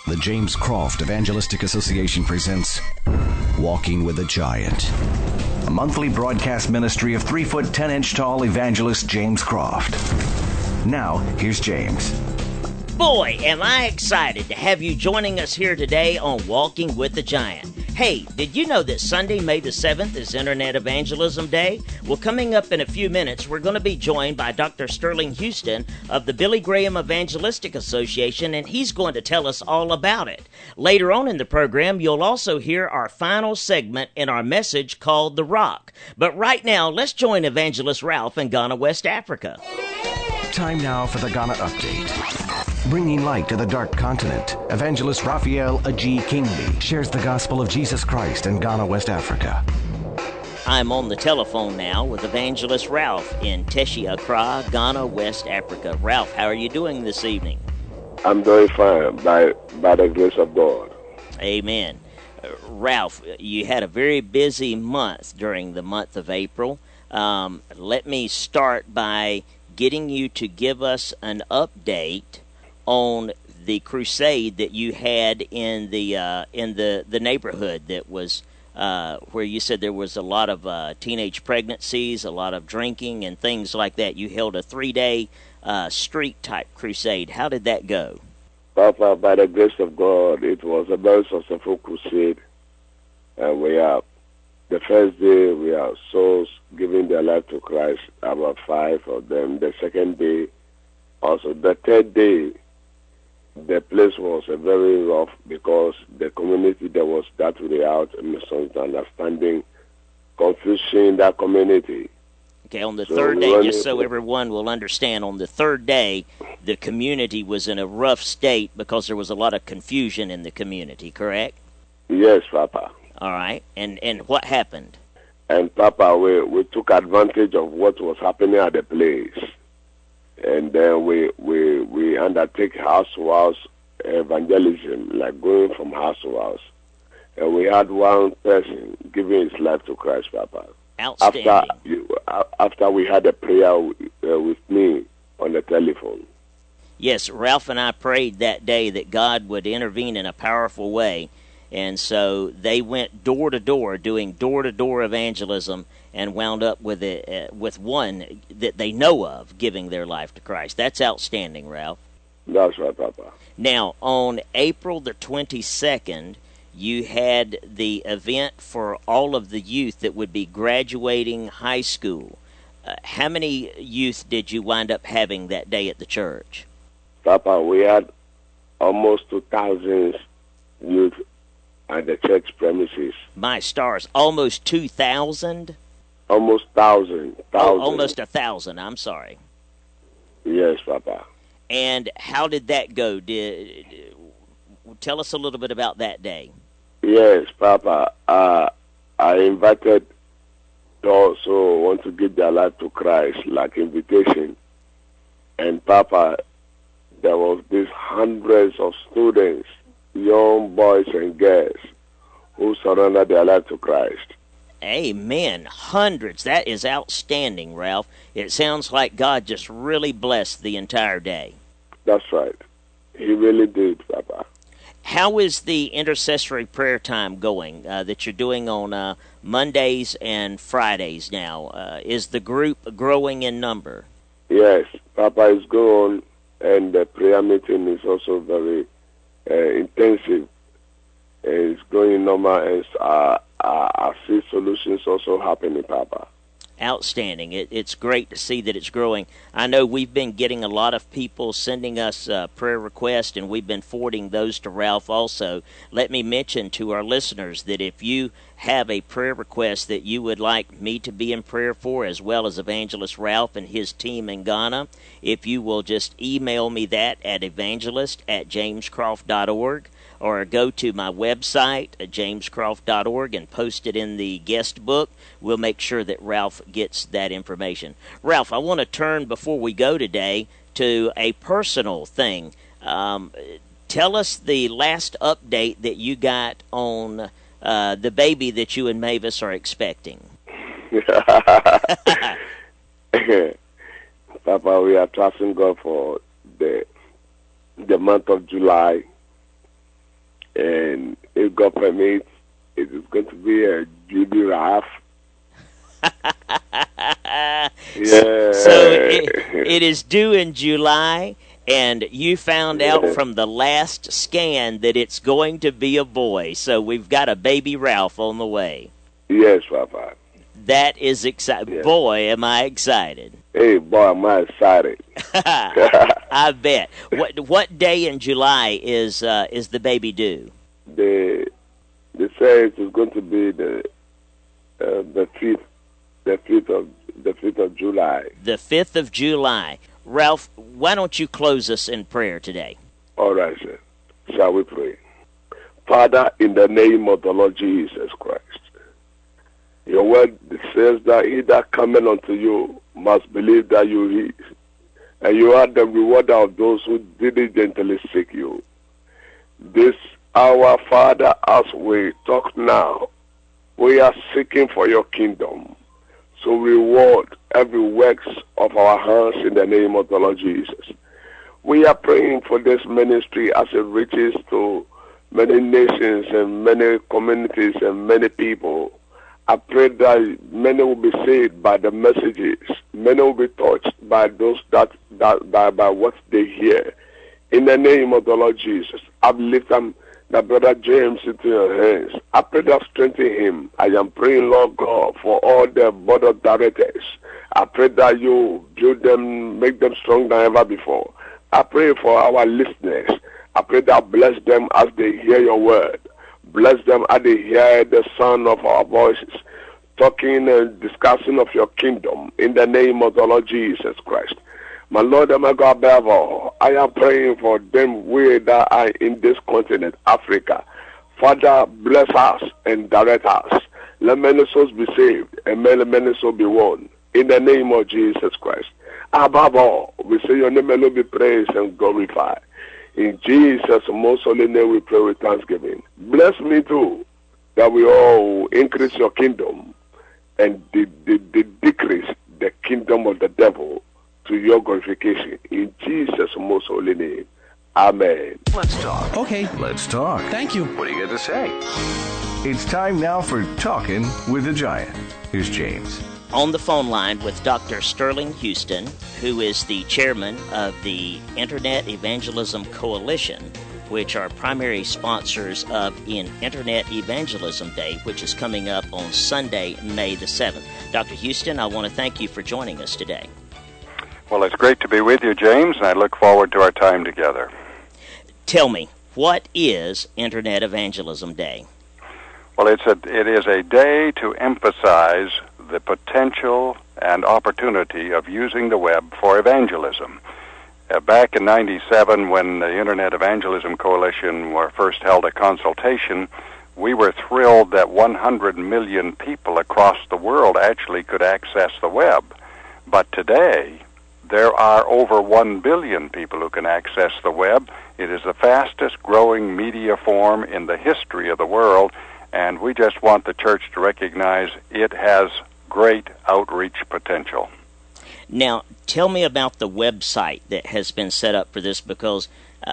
The James Croft Evangelistic Association presents Walking with a Giant, a monthly broadcast ministry of 3 foot 10 inch tall evangelist James Croft. Now, here's James. Boy, am I excited to have you joining us here today on Walking with the Giant. Hey, did you know that Sunday, May the 7th is Internet Evangelism Day? Well, coming up in a few minutes, we're going to be joined by Dr. Sterling Houston of the Billy Graham Evangelistic Association, and he's going to tell us all about it. Later on in the program, you'll also hear our final segment in our message called The Rock. But right now, let's join Evangelist Ralph in Ghana, West Africa. Time now for the Ghana Update. Bringing light to the dark continent, Evangelist Raphael Aji Kingsley shares the gospel of Jesus Christ in Ghana, West Africa. I'm on the telephone now with Evangelist Ralph in Teshi, Accra, Ghana, West Africa. Ralph, how are you doing this evening? I'm doing fine by the grace of God. Amen. Ralph, you had a very busy month during the month of April. Let me start by getting you to give us an update on the crusade that you had in the neighborhood that was where you said there was a lot of teenage pregnancies, a lot of drinking, and things like that. You held a 3-day street-type crusade. How did that go? Papa, by the grace of God, it was a very successful crusade. And the first day, we have souls giving their life to Christ, about 5 of them. The second day, also. The third day, the place was very rough because the community, there was that without misunderstanding, confusion in that community. Okay, on the third day, just so everyone will understand, on the third day, the community was in a rough state because there was a lot of confusion in the community, correct? Yes, Papa. All right, and what happened? And Papa, we took advantage of what was happening at the place. And then we undertake house-to-house evangelism, like going from house to house. And we had one person giving his life to Christ, Papa. Outstanding. After we had a prayer with me on the telephone. Yes, Ralph and I prayed that day that God would intervene in a powerful way. And so they went door to door, doing door-to-door evangelism, and wound up with one that they know of giving their life to Christ. That's outstanding, Ralph. That's right, Papa. Now, on April the 22nd, you had the event for all of the youth that would be graduating high school. How many youth did you wind up having that day at the church? Papa, we had almost 2,000 youth at the church premises. My stars, almost 2,000? Almost 1,000. Almost 1,000, I'm sorry. Yes, Papa. And how did that go? Tell us a little bit about that day. Yes, Papa. I invited those who want to give their life to Christ, like invitation. And Papa, there was these hundreds of students, young boys and girls, who surrendered their life to Christ. Amen. Hundreds. That is outstanding, Ralph. It sounds like God just really blessed the entire day. That's right. He really did, Papa. How is the intercessory prayer time going that you're doing on Mondays and Fridays now? Is the group growing in number? Yes, Papa is going, and the prayer meeting is also very intensive. It's going normal, and I see solutions also happening, Papa. Outstanding. It's great to see that it's growing. I know we've been getting a lot of people sending us prayer requests, and we've been forwarding those to Ralph also. Let me mention to our listeners that if you have a prayer request that you would like me to be in prayer for, as well as Evangelist Ralph and his team in Ghana, if you will just email me that at evangelist@jamescroft.org, or go to my website at jamescroft.org and post it in the guest book. We'll make sure that Ralph gets that information. Ralph, I want to turn, before we go today, to a personal thing. Tell us the last update that you got on the baby that you and Mavis are expecting. Papa, we are trusting God for the month of July. And if God permits, it is going to be a Judy Ralph. Yeah. So it is due in July, and you found out from the last scan that it's going to be a boy. So we've got a baby Ralph on the way. Yes, Papa. That is exciting. Yes. Boy, am I excited. Hey, boy, am I excited. I bet. What day in July is the baby due? They say it is going to be the 5th of July. The 5th of July. Ralph, why don't you close us in prayer today? All right, sir. Shall we pray? Father, in the name of the Lord Jesus Christ, your word says that he that cometh unto you must believe that you is, and you are the rewarder of those who diligently seek you. This our Father, as we talk now, we are seeking for your kingdom. So reward every works of our hands in the name of the Lord Jesus. We are praying for this ministry as it reaches to many nations and many communities and many people. I pray that many will be saved by the messages. Many will be touched by those by what they hear. In the name of the Lord Jesus, I lift them, the brother James, into your hands. I pray that strengthen him. I am praying, Lord God, for all the board of directors. I pray that you build them, make them stronger than ever before. I pray for our listeners. I pray that bless them as they hear your word. Bless them as they hear the sound of our voices, talking and discussing of your kingdom in the name of the Lord Jesus Christ. My Lord and my God, above all, I am praying for them we that are in this continent, Africa. Father, bless us and direct us. Let many souls be saved and many souls be won. In the name of Jesus Christ. Above all, we say your name alone be praised and glorified. In Jesus' most holy name we pray with thanksgiving. Bless me too, that we all increase your kingdom and decrease the kingdom of the devil to your glorification. In Jesus' most holy name. Amen. Let's talk. Okay. Let's talk. Thank you. What do you got to say? It's time now for Talking with the Giant. Here's James. On the phone line with Dr. Sterling Houston, who is the chairman of the Internet Evangelism Coalition, which are primary sponsors of Internet Evangelism Day, which is coming up on Sunday, May the 7th. Dr. Houston, I want to thank you for joining us today. Well, it's great to be with you, James, and I look forward to our time together. Tell me, what is Internet Evangelism Day? Well, it is a day to emphasize the potential and opportunity of using the web for evangelism. Back in '97, when the Internet Evangelism Coalition first held a consultation, we were thrilled that 100 million people across the world actually could access the web. But today, there are over 1 billion people who can access the web. It is the fastest growing media form in the history of the world, and we just want the church to recognize it has great outreach potential. Now, tell me about the website that has been set up for this, because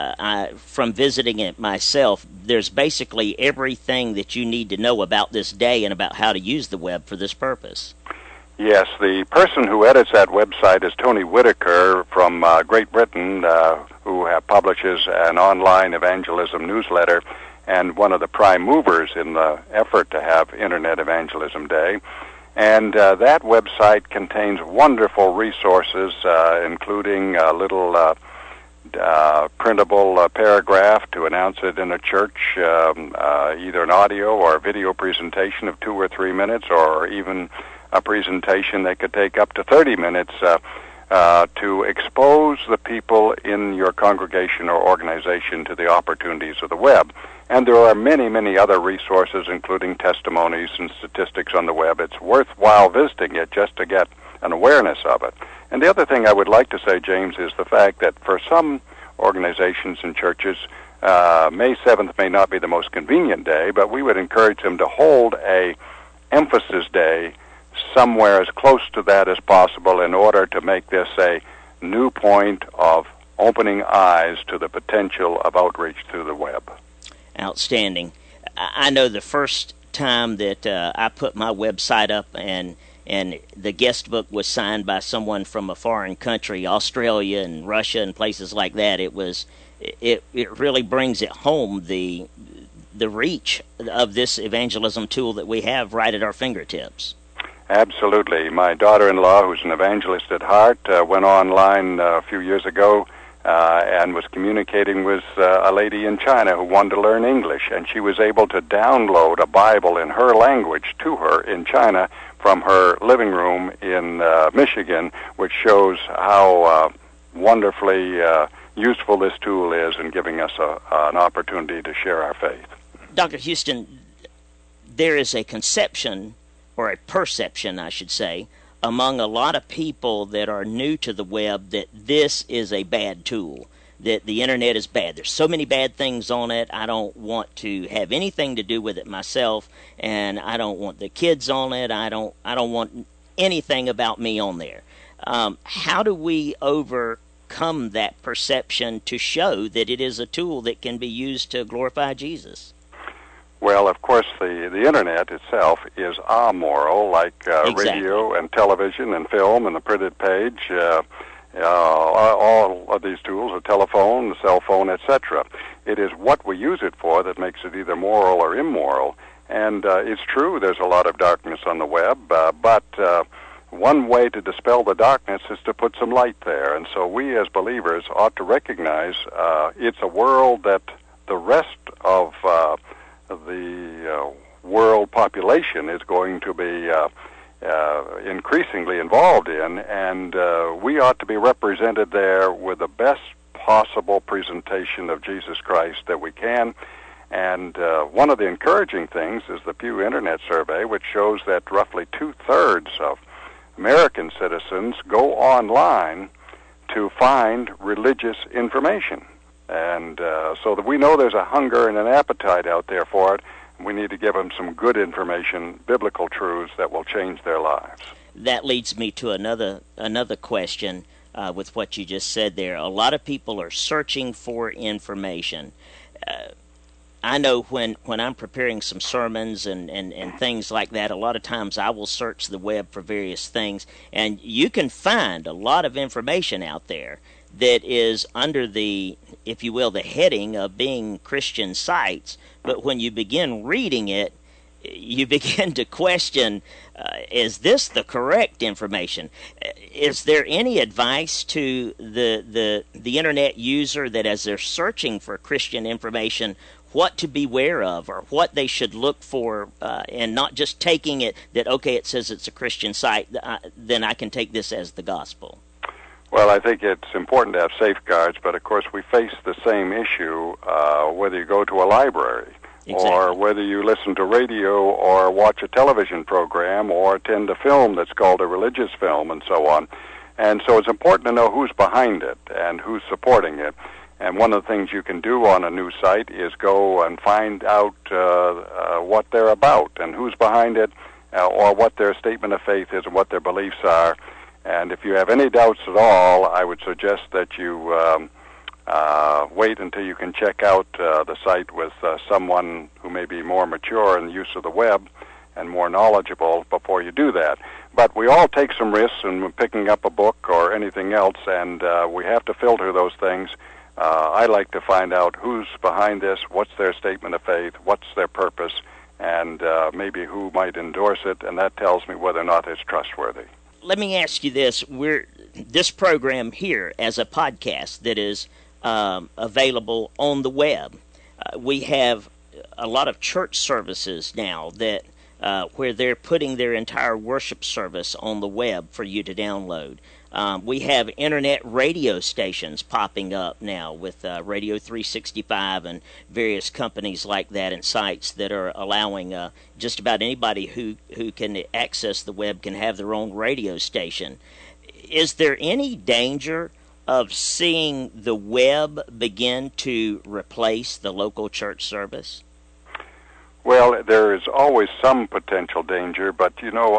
from visiting it myself, there's basically everything that you need to know about this day and about how to use the web for this purpose. Yes, the person who edits that website is Tony Whitaker from Great Britain, who publishes an online evangelism newsletter and one of the prime movers in the effort to have Internet Evangelism Day. And that website contains wonderful resources, including a little printable paragraph to announce it in a church, either an audio or a video presentation of 2 or 3 minutes, or even a presentation that could take up to 30 minutes to expose the people in your congregation or organization to the opportunities of the web. And there are many, many other resources, including testimonies and statistics on the web. It's worthwhile visiting it just to get an awareness of it. And the other thing I would like to say, James, is the fact that for some organizations and churches, May 7th may not be the most convenient day, but we would encourage them to hold a emphasis day somewhere as close to that as possible in order to make this a new point of opening eyes to the potential of outreach through the web. Outstanding. I know the first time that I put my website up and the guest book was signed by someone from a foreign country, Australia and Russia and places like that, it really brings it home, the reach of this evangelism tool that we have right at our fingertips. Absolutely. My daughter-in-law, who's an evangelist at heart, went online a few years ago and was communicating with a lady in China who wanted to learn English, and she was able to download a Bible in her language to her in China from her living room in Michigan, which shows how wonderfully useful this tool is in giving us an opportunity to share our faith. Dr. Houston, there is a conception, or a perception, I should say, among a lot of people that are new to the web that this is a bad tool, that the internet is bad. There's so many bad things on it. I don't want to have anything to do with it myself, and I don't want the kids on it. I don't want anything about me on there. How do we overcome that perception to show that it is a tool that can be used to glorify Jesus? Well, of course, the Internet itself is amoral, like Exactly. Radio and television and film and the printed page. All of these tools, the telephone, the cell phone, etc. It is what we use it for that makes it either moral or immoral. And it's true there's a lot of darkness on the web, but one way to dispel the darkness is to put some light there. And so we as believers ought to recognize it's a world that the rest of the world population is going to be increasingly involved in, and we ought to be represented there with the best possible presentation of Jesus Christ that we can. And one of the encouraging things is the Pew Internet Survey, which shows that roughly 2/3 of American citizens go online to find religious information. And so that we know there's a hunger and an appetite out there for it. We need to give them some good information, biblical truths that will change their lives. That leads me to another question with what you just said there. A lot of people are searching for information. I know when I'm preparing some sermons and things like that, a lot of times I will search the web for various things, and you can find a lot of information out there that is under the, if you will, the heading of being Christian sites, but when you begin reading it, you begin to question, is this the correct information? Is there any advice to the internet user that as they're searching for Christian information, what to beware of or what they should look for, and not just taking it that, okay, it says it's a Christian site, then I can take this as the gospel? Well, I think it's important to have safeguards, but of course we face the same issue whether you go to a library. Exactly. Or whether you listen to radio or watch a television program or attend a film that's called a religious film and so on. And so it's important to know who's behind it and who's supporting it. And one of the things you can do on a new site is go and find out what they're about and who's behind it, or what their statement of faith is and what their beliefs are. And if you have any doubts at all, I would suggest that you wait until you can check out the site with someone who may be more mature in the use of the web and more knowledgeable before you do that. But we all take some risks in picking up a book or anything else, and we have to filter those things. I like to find out who's behind this, what's their statement of faith, what's their purpose, and maybe who might endorse it, and that tells me whether or not it's trustworthy. Let me ask you this. This program here as a podcast that is available on the web. We have a lot of church services now that where they're putting their entire worship service on the web for you to download. We have internet radio stations popping up now with Radio 365 and various companies like that and sites that are allowing just about anybody who can access the web can have their own radio station. Is there any danger of seeing the web begin to replace the local church service? Well, there is always some potential danger, but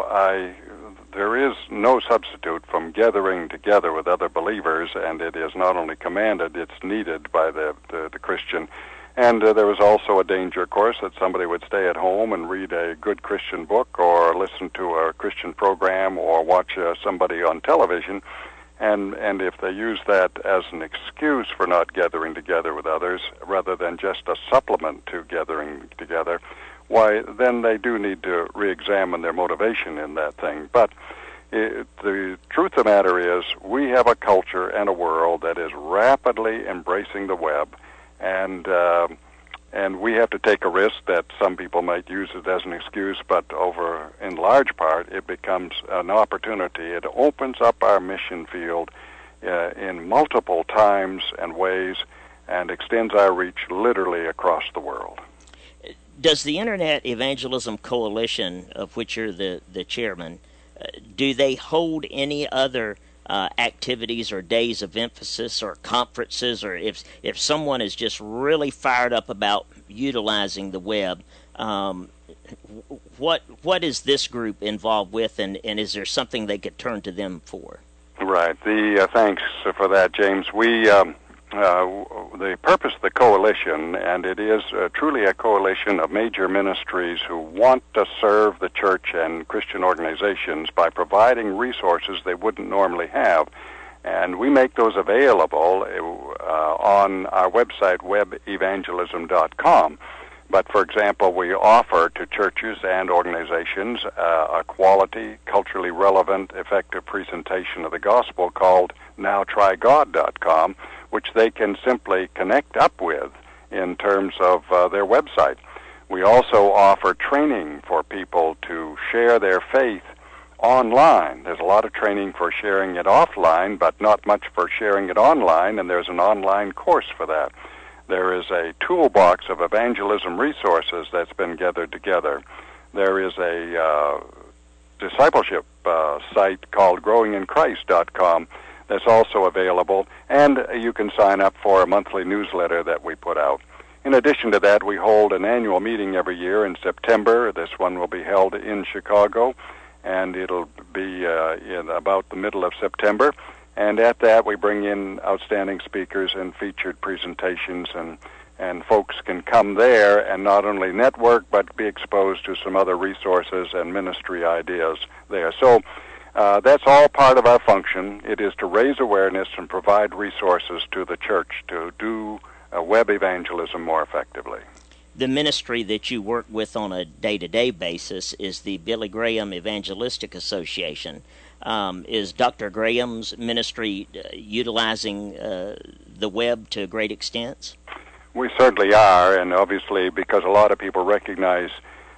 there is no substitute from gathering together with other believers, and it is not only commanded, it's needed by the Christian. And there was also a danger, of course, that somebody would stay at home and read a good Christian book or listen to a Christian program or watch somebody on television. And if they use that as an excuse for not gathering together with others rather than just a supplement to gathering together, why, then they do need to re-examine their motivation in that thing. But the truth of the matter is we have a culture and a world that is rapidly embracing the web, and we have to take a risk that some people might use it as an excuse, but in large part, it becomes an opportunity. It opens up our mission field in multiple times and ways and extends our reach literally across the world. Does the Internet Evangelism Coalition, of which you're the chairman, do they hold any other activities or days of emphasis or conferences, or if someone is just really fired up about utilizing the web, what is this group involved with, and is there something they could turn to them for? Right. Thanks for that, James. The purpose of the coalition, and it is truly a coalition of major ministries who want to serve the church and Christian organizations by providing resources they wouldn't normally have. And we make those available on our website, webevangelism.com. But, for example, we offer to churches and organizations a quality, culturally relevant, effective presentation of the gospel called NowTryGod.com, which they can simply connect up with in terms of their website. We also offer training for people to share their faith online. There's a lot of training for sharing it offline, but not much for sharing it online, and there's an online course for that. There is a toolbox of evangelism resources that's been gathered together. There is a discipleship site called growinginchrist.com that's also available, and you can sign up for a monthly newsletter that we put out. In addition to that, we hold an annual meeting every year in September. This one will be held in Chicago, and it'll be in about the middle of September. And at that, we bring in outstanding speakers and featured presentations, and folks can come there and not only network, but be exposed to some other resources and ministry ideas there. So that's all part of our function. It is to raise awareness and provide resources to the church to do web evangelism more effectively. The ministry that you work with on a day-to-day basis is the Billy Graham Evangelistic Association. Is Dr. Graham's ministry utilizing the web to a great extent? We certainly are, and obviously because a lot of people recognize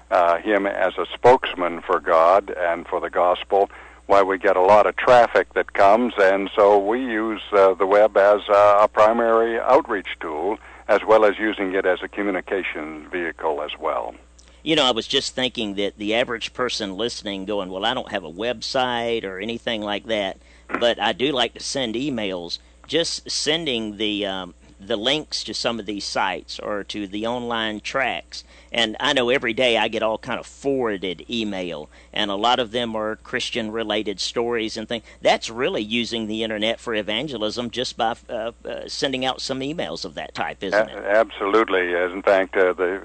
him as a spokesman for God and for the gospel, why we get a lot of traffic that comes, and so we use the web as a primary outreach tool, as well as using it as a communication vehicle as well. You know, I was just thinking that the average person listening going, well, I don't have a website or anything like that, but I do like to send emails. Just sending the links to some of these sites or to the online tracks. And I know every day I get all kind of forwarded email, and a lot of them are Christian-related stories and things. That's really using the Internet for evangelism just by sending out some emails of that type, isn't it? Absolutely. In fact,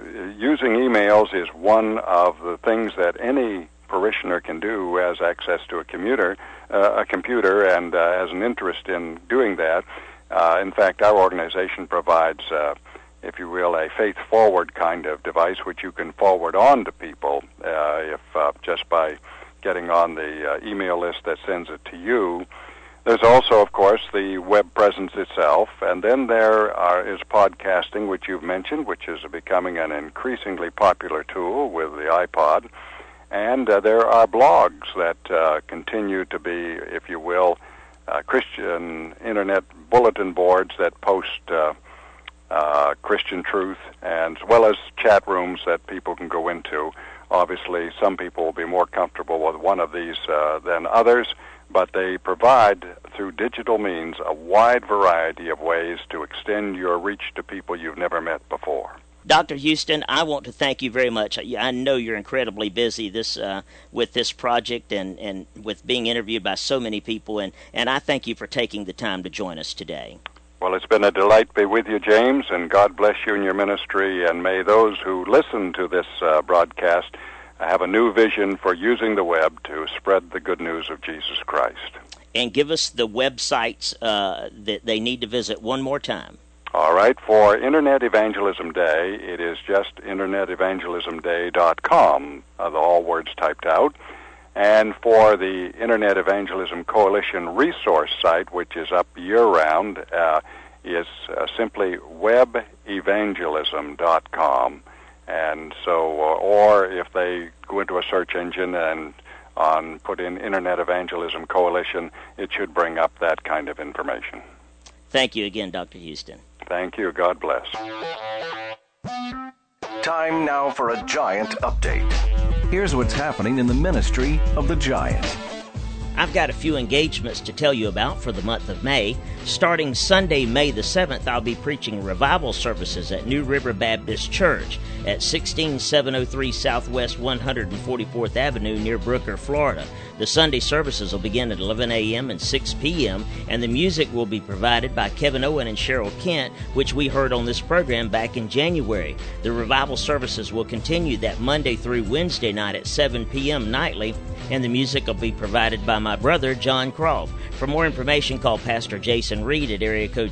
using emails is one of the things that any parishioner can do who has access to a computer and has an interest in doing that. In fact, our organization provides, if you will, a faith-forward kind of device which you can forward on to people if just by getting on the email list that sends it to you. There's also, of course, the web presence itself, and then there is podcasting, which you've mentioned, which is becoming an increasingly popular tool with the iPod. And there are blogs that continue to be, if you will, Christian internet bulletin boards that post Christian truth, and as well as chat rooms that people can go into. Obviously, some people will be more comfortable with one of these than others, but they provide, through digital means, a wide variety of ways to extend your reach to people you've never met before. Dr. Houston, I want to thank you very much. I know you're incredibly busy with this project and with being interviewed by so many people, and I thank you for taking the time to join us today. Well, it's been a delight to be with you, James, and God bless you in your ministry, and may those who listen to this broadcast have a new vision for using the web to spread the good news of Jesus Christ. And give us the websites that they need to visit one more time. All right. For Internet Evangelism Day, it is just internetevangelismday.com, all words typed out. And for the Internet Evangelism Coalition resource site, which is up year-round, is simply webevangelism.com. And so, or if they go into a search engine and put in Internet Evangelism Coalition, it should bring up that kind of information. Thank you again, Dr. Houston. Thank you. God bless. Time now for a Giant update. Here's what's happening in the ministry of the Giant. I've got a few engagements to tell you about for the month of May. Starting Sunday, May the 7th, I'll be preaching revival services at New River Baptist Church at 16703 Southwest 144th Avenue near Brooker, Florida. The Sunday services will begin at 11 a.m. and 6 p.m., and the music will be provided by Kevin Owen and Cheryl Kent, which we heard on this program back in January. The revival services will continue that Monday through Wednesday night at 7 p.m. nightly, and the music will be provided by my brother, John Croft. For more information, call Pastor Jason Reed at area code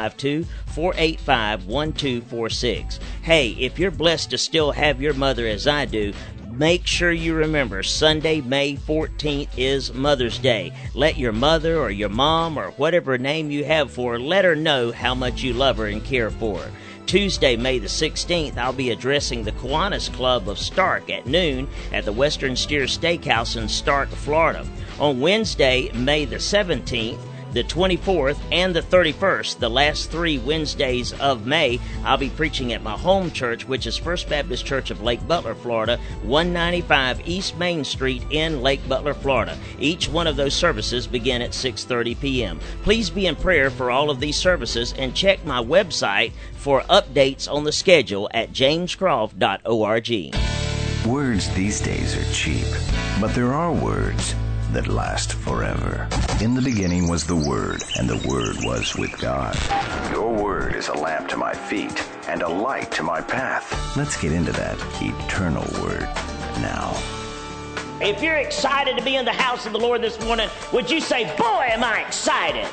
352-485-1246. Hey, if you're blessed to still have your mother as I do, make sure you remember Sunday, May 14th is Mother's Day. Let your mother or your mom or whatever name you have for her, let her know how much you love her and care for her. Tuesday, May the 16th, I'll be addressing the Kiwanis Club of Stark at noon at the Western Steer Steakhouse in Stark, Florida. On Wednesday, May the 17th, the 24th, and the 31st, the last 3 Wednesdays of May, I'll be preaching at my home church, which is First Baptist Church of Lake Butler, Florida, 195 East Main Street in Lake Butler, Florida. Each one of those services begin at 6:30 p.m. Please be in prayer for all of these services and check my website for updates on the schedule at jamescroft.org. Words these days are cheap, but there are words that last forever. In the beginning was the Word, and the Word was with God. Your word is a lamp to my feet and a light to my path. Let's get into that eternal Word now. If you're excited to be in the house of the Lord this morning, would you say, boy, am I excited?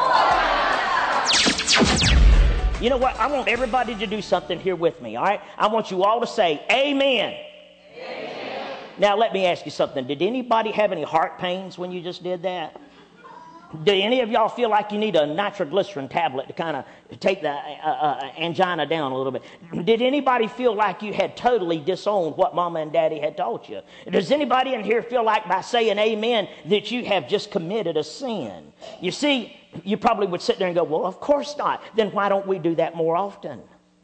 You know what? I want everybody to do something here with me, all right? I want you all to say, amen. Amen. Now, let me ask you something. Did anybody have any heart pains when you just did that? Do any of y'all feel like you need a nitroglycerin tablet to kind of take the angina down a little bit? Did anybody feel like you had totally disowned what Mama and Daddy had taught you? Does anybody in here feel like by saying amen that you have just committed a sin? You see, you probably would sit there and go, well, of course not. Then why don't we do that more often?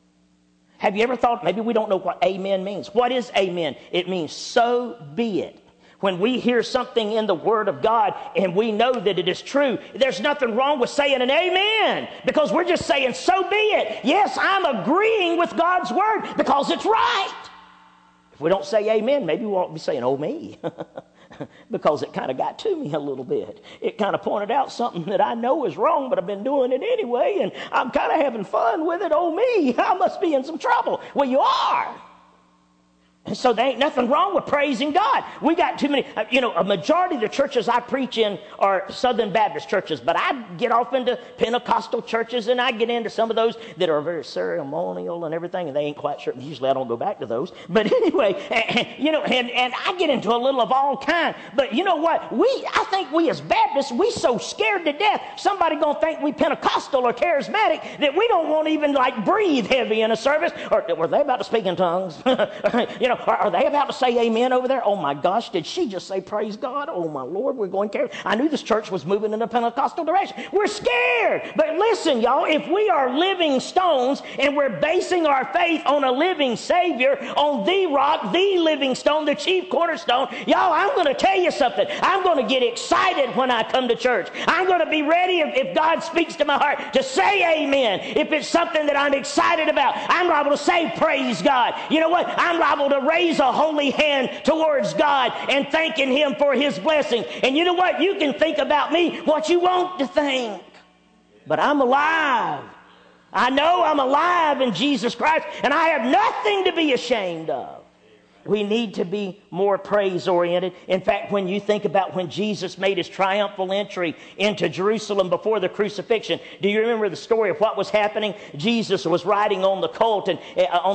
Have you ever thought, maybe we don't know what amen means? What is amen? It means so be it. When we hear something in the Word of God and we know that it is true, there's nothing wrong with saying an amen, because we're just saying so be it. Yes, I'm agreeing with God's Word because it's right. If we don't say amen, maybe we won't be saying, oh me, because it kind of got to me a little bit. It kind of pointed out something that I know is wrong, but I've been doing it anyway, and I'm kind of having fun with it. Oh me, I must be in some trouble. Well, you are. And so there ain't nothing wrong with praising God. We got too many, a majority of the churches I preach in are Southern Baptist churches, but I get off into Pentecostal churches, and I get into some of those that are very ceremonial and everything, and they ain't quite sure. Usually I don't go back to those. But anyway, and I get into a little of all kind. But you know what? I think we as Baptists, we so scared to death somebody going to think we Pentecostal or charismatic that we don't want to even like breathe heavy in a service. Or were they about to speak in tongues? Are they about to say amen over there? Oh my gosh, did she just say praise God? Oh my Lord, we're going to. I knew this church was moving in a Pentecostal direction. We're scared. But listen, y'all, if we are living stones and we're basing our faith on a living Savior, on the rock, the living stone, the chief cornerstone, y'all, I'm going to tell you something. I'm going to get excited when I come to church. I'm going to be ready if God speaks to my heart to say amen. If it's something that I'm excited about, I'm liable to say praise God. You know what? I'm liable to raise a holy hand towards God and thanking Him for His blessing. And you know what? You can think about me what you want to think. But I'm alive. I know I'm alive in Jesus Christ, and I have nothing to be ashamed of. We need to be more praise-oriented. In fact, when you think about when Jesus made his triumphal entry into Jerusalem before the crucifixion, do you remember the story of what was happening? Jesus was riding on the colt, and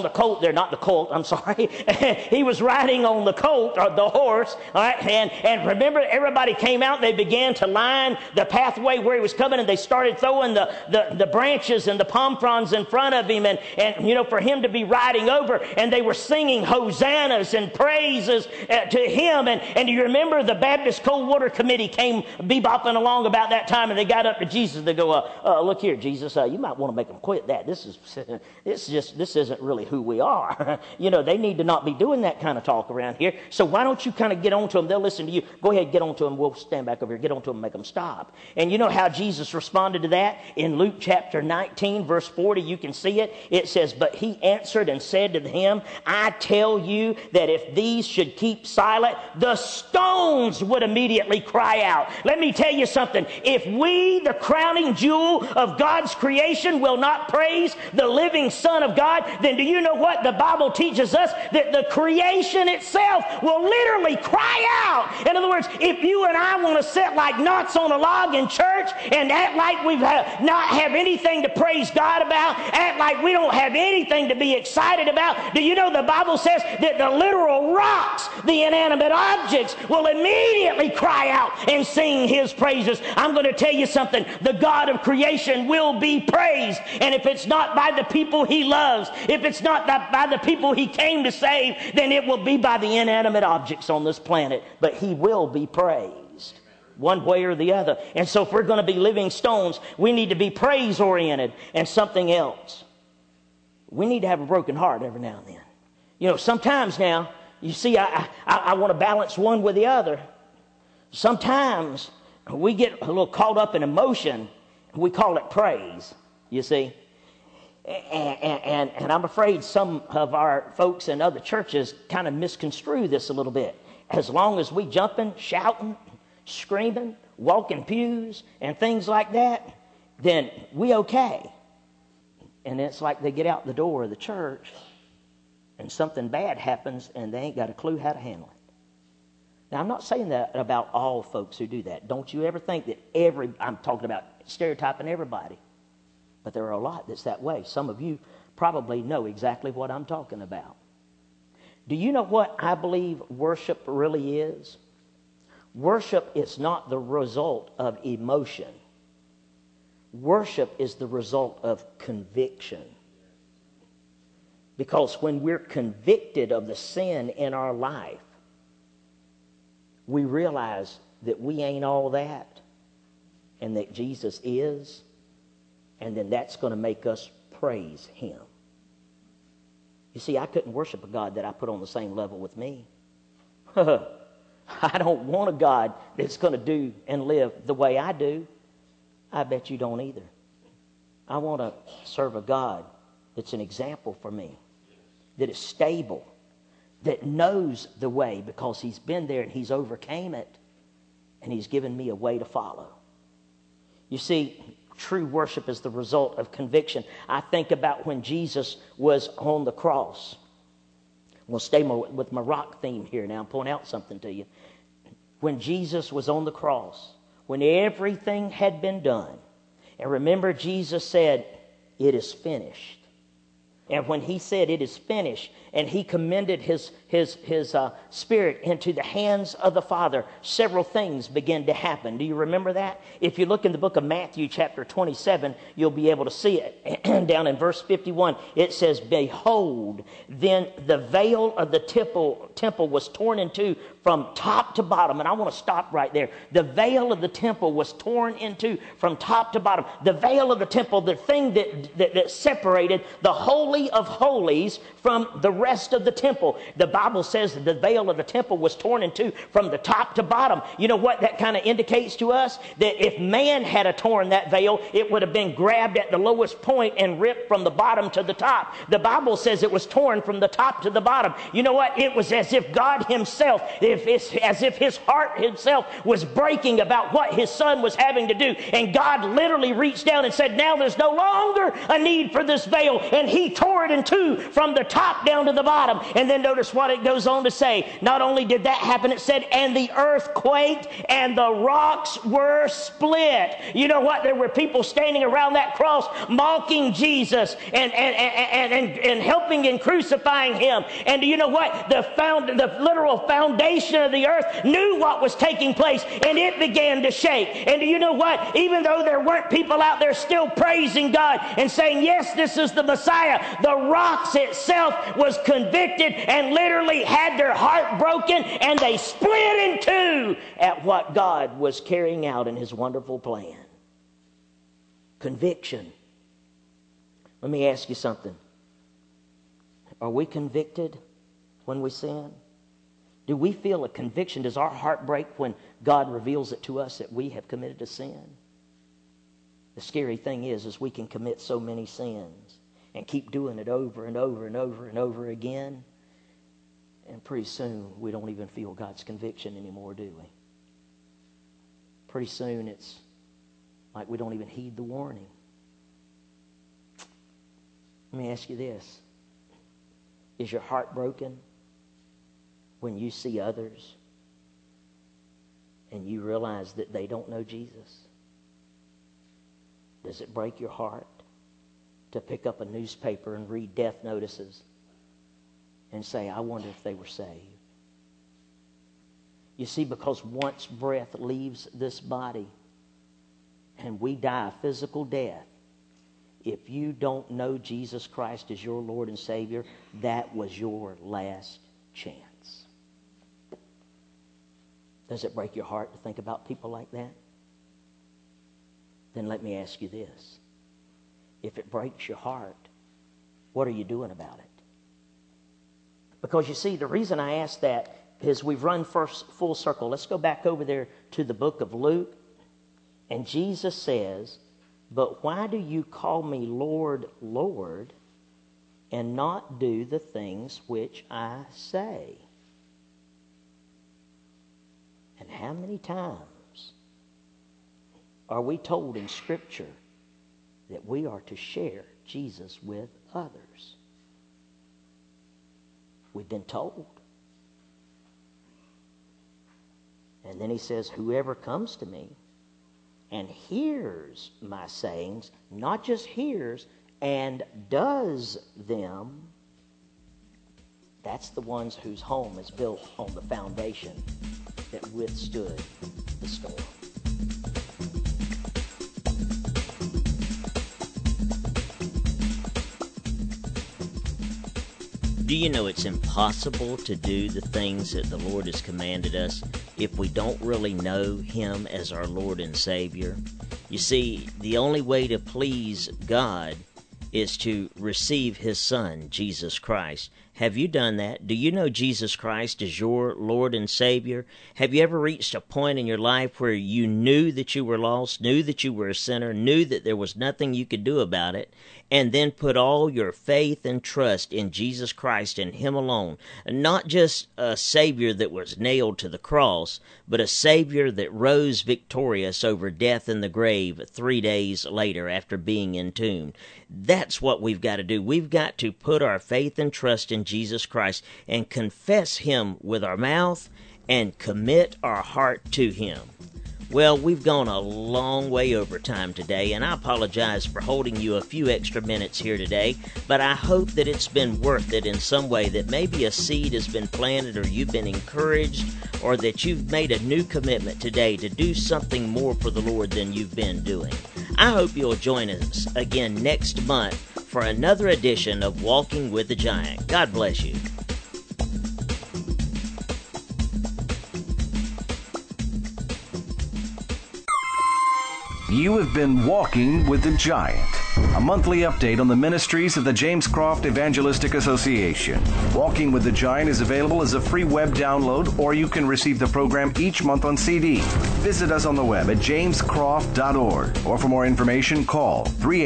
he was riding on the colt, or the horse, all right? And remember, everybody came out, and they began to line the pathway where he was coming, and they started throwing the branches and the palm fronds in front of him, and for him to be riding over, and they were singing Hosanna and praises to him. And do you remember the Baptist Cold Water Committee came bebopping along about that time, and they got up to Jesus. They go, look here, Jesus, you might want to make them quit that. This isn't really who we are. They need to not be doing that kind of talk around here. So why don't you kind of get on to them? They'll listen to you. Go ahead, get on to them. We'll stand back over here. Get on to them and make them stop. And you know how Jesus responded to that? In Luke chapter 19, verse 40, you can see it. It says, but he answered and said to him, I tell you that if these should keep silent, the stones would immediately cry out. Let me tell you something. If we, the crowning jewel of God's creation, will not praise the living Son of God, then do you know what? The Bible teaches us that the creation itself will literally cry out. In other words, if you and I want to sit like knots on a log in church and act like we not have anything to praise God about, act like we don't have anything to be excited about, do you know the Bible says that the literal rocks, the inanimate objects, will immediately cry out and sing his praises? I'm going to tell you something. The God of creation will be praised. And if it's not by the people he loves, if it's not by the people he came to save, then it will be by the inanimate objects on this planet. But he will be praised one way or the other. And so if we're going to be living stones, we need to be praise-oriented. And something else, we need to have a broken heart every now and then. Sometimes now, you see, I want to balance one with the other. Sometimes we get a little caught up in emotion, and we call it praise, you see. And I'm afraid some of our folks in other churches kind of misconstrue this a little bit. As long as we jumping, shouting, screaming, walking pews, and things like that, then we okay. And it's like they get out the door of the church, and something bad happens, and they ain't got a clue how to handle it. Now, I'm not saying that about all folks who do that. Don't you ever think that I'm talking about stereotyping everybody. But there are a lot that's that way. Some of you probably know exactly what I'm talking about. Do you know what I believe worship really is? Worship is not the result of emotion. Worship is the result of conviction. Because when we're convicted of the sin in our life, we realize that we ain't all that and that Jesus is, and then that's going to make us praise him. You see, I couldn't worship a God that I put on the same level with me. I don't want a God that's going to do and live the way I do. I bet you don't either. I want to serve a God that's an example for me, that is stable, that knows the way because he's been there and he's overcame it, and he's given me a way to follow. You see, true worship is the result of conviction. I think about when Jesus was on the cross. We'll stay with my rock theme here now and point out something to you. When Jesus was on the cross, when everything had been done, and remember Jesus said, "It is finished." And when he said it is finished, and he commended his spirit into the hands of the Father, several things began to happen. Do you remember that? If you look in the book of Matthew chapter 27, you'll be able to see it. Down in verse 51, it says, "Behold, then the veil of the temple was torn in two from top to bottom." And I want to stop right there. The veil of the temple was torn in two from top to bottom. The veil of the temple, the thing that separated the holy Holy of Holies from the rest of the temple. The Bible says that the veil of the temple was torn in two from the top to bottom. You know what that kind of indicates to us? That if man had torn that veil, it would have been grabbed at the lowest point and ripped from the bottom to the top. The Bible says it was torn from the top to the bottom. You know what? It was as if God himself, as if his heart himself was breaking about what his son was having to do. And God literally reached down and said, now there's no longer a need for this veil. And he tore it in two from the top down to the bottom. And then notice what it goes on to say. Not only did that happen, it said, and the earth quaked and the rocks were split. You know what? There were people standing around that cross mocking Jesus and helping in crucifying him. And do you know what? The literal foundation of the earth knew what was taking place, and it began to shake. And do you know what? Even though there weren't people out there still praising God and saying, yes, this is the Messiah, the rocks itself was convicted and literally had their heart broken, and they split in two at what God was carrying out in his wonderful plan. Conviction. Let me ask you something. Are we convicted when we sin? Do we feel a conviction? Does our heart break when God reveals it to us that we have committed a sin? The scary thing is we can commit so many sins and keep doing it over and over and over and over again. And pretty soon we don't even feel God's conviction anymore, do we? Pretty soon it's like we don't even heed the warning. Let me ask you this. Is your heart broken when you see others and you realize that they don't know Jesus? Does it break your heart to pick up a newspaper and read death notices and say, I wonder if they were saved? You see, because once breath leaves this body and we die a physical death, if you don't know Jesus Christ as your Lord and Savior, that was your last chance. Does it break your heart to think about people like that? Then let me ask you this. If it breaks your heart, what are you doing about it? Because you see, the reason I ask that is we've run first full circle. Let's go back over there to the book of Luke. And Jesus says, but why do you call me Lord, Lord, and not do the things which I say? And how many times are we told in Scripture that we are to share Jesus with others? We've been told. And then he says, whoever comes to me and hears my sayings, not just hears, and does them, that's the ones whose home is built on the foundation that withstood the storm. Do you know it's impossible to do the things that the Lord has commanded us if we don't really know Him as our Lord and Savior? You see, the only way to please God is to receive His Son, Jesus Christ. Have you done that? Do you know Jesus Christ as your Lord and Savior? Have you ever reached a point in your life where you knew that you were lost, knew that you were a sinner, knew that there was nothing you could do about it, and then put all your faith and trust in Jesus Christ and Him alone? Not just a Savior that was nailed to the cross, but a Savior that rose victorious over death and the grave 3 days later after being entombed. That's what we've got to do. We've got to put our faith and trust in Jesus Christ and confess Him with our mouth and commit our heart to Him. Well, we've gone a long way over time today, and I apologize for holding you a few extra minutes here today, but I hope that it's been worth it in some way, that maybe a seed has been planted or you've been encouraged, or that you've made a new commitment today to do something more for the Lord than you've been doing. I hope you'll join us again next month for another edition of Walking with the Giant. God bless you. You have been Walking with the Giant. a monthly update on the ministries of the James Croft Evangelistic Association. Walking with the Giant is available as a free web download, or you can receive the program each month on CD. Visit us on the web at jamescroft.org, or for more information, call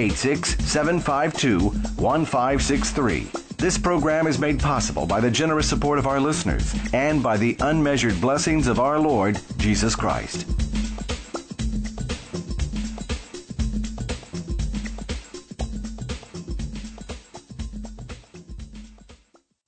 386-752-1563. This program is made possible by the generous support of our listeners and by the unmeasured blessings of our Lord Jesus Christ.